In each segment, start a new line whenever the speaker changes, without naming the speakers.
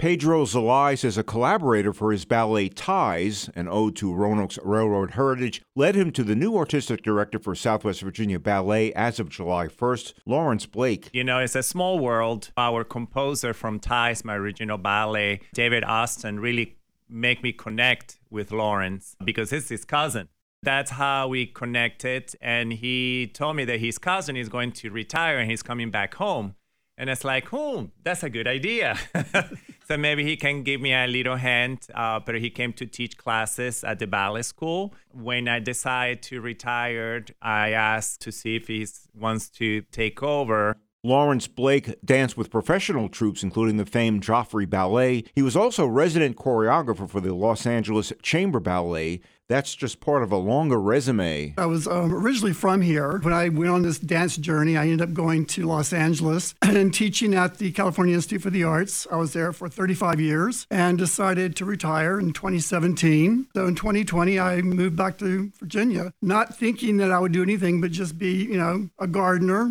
Pedro Zelay says a collaborator for his ballet Ties, an ode to Roanoke's railroad heritage, led him to the new artistic director for Southwest Virginia Ballet as of July 1st, Lawrence Blake.
You know, it's a small world. Our composer from Ties, my original ballet, David Austin, really make me connect with Lawrence because it's his cousin. That's how we connected. And he told me that his cousin is going to retire and he's coming back home. And it's like, that's a good idea. So maybe he can give me a little hand. But he came to teach classes at the ballet school. When I decided to retire, I asked to see if he wants to take over.
Lawrence Blake danced with professional troupes, including the famed Joffrey Ballet. He was also resident choreographer for the Los Angeles Chamber Ballet. That's just part of a longer resume.
I was originally from here. When I went on this dance journey, I ended up going to Los Angeles and teaching at the California Institute for the Arts. I was there for 35 years and decided to retire in 2017. So in 2020, I moved back to Virginia, not thinking that I would do anything but just be, a gardener,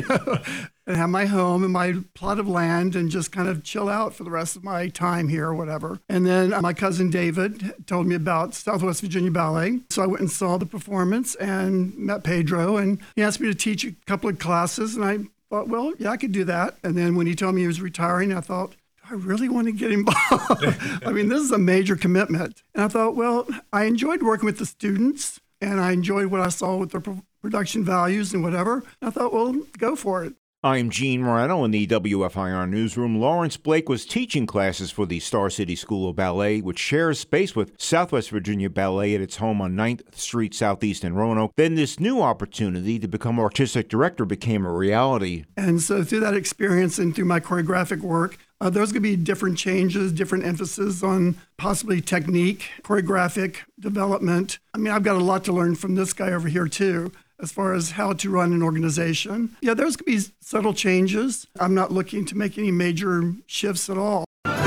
and have my home and my plot of land and just kind of chill out for the rest of my time here or whatever. And then my cousin David told me about Southwest Virginia Ballet. So I went and saw the performance and met Pedro, and he asked me to teach a couple of classes. And I thought, well, yeah, I could do that. And then when he told me he was retiring, I thought, do I really want to get involved? I mean, this is a major commitment. And I thought, well, I enjoyed working with the students and I enjoyed what I saw with their production values and whatever. And I thought, well, go for it.
I'm Gene Moreno in the WFIR newsroom. Lawrence Blake was teaching classes for the Star City School of Ballet, which shares space with Southwest Virginia Ballet at its home on 9th Street Southeast in Roanoke. Then this new opportunity to become artistic director became a reality.
And so through that experience and through my choreographic work, there's going to be different changes, different emphasis on possibly technique, choreographic development. I mean, I've got a lot to learn from this guy over here, too, as far as how to run an organization. Yeah, there's going to be subtle changes. I'm not looking to make any major shifts at all.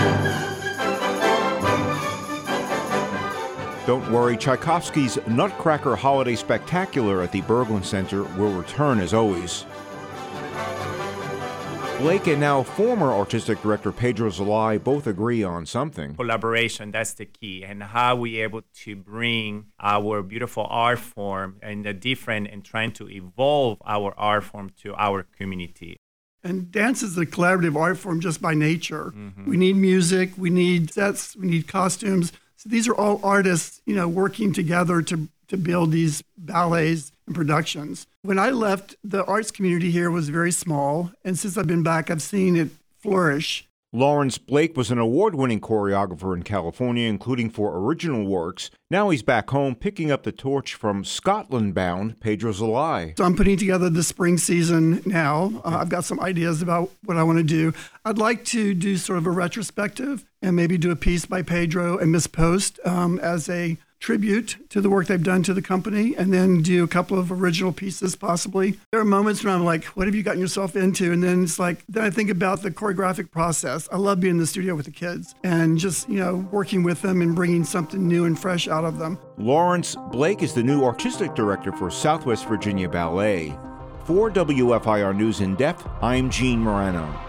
Don't worry, Tchaikovsky's Nutcracker Holiday Spectacular at the Berglund Center will return as always. Blake and now former artistic director Pedro Zelay both agree on something.
Collaboration, that's the key. And how we able to bring our beautiful art form and the different and trying to evolve our art form to our community.
And dance is a collaborative art form just by nature. Mm-hmm. We need music, we need sets, we need costumes. So these are all artists, working together to build these ballets and productions. When I left, the arts community here was very small, and since I've been back, I've seen it flourish.
Lawrence Blake was an award-winning choreographer in California, including for original works. Now he's back home picking up the torch from Scotland-bound Pedro Zelay.
So I'm putting together the spring season now. I've got some ideas about what I want to do. I'd like to do sort of a retrospective and maybe do a piece by Pedro and Miss Post as a tribute to the work they've done to the company, and then do a couple of original pieces possibly. There are moments when I'm like, what have you gotten yourself into? And then it's like, then I think about the choreographic process. I love being in the studio with the kids and just, working with them and bringing something new and fresh out of them.
Lawrence Blake is the new artistic director for Southwest Virginia Ballet. For WFIR News in Depth, I'm Gene Moreno.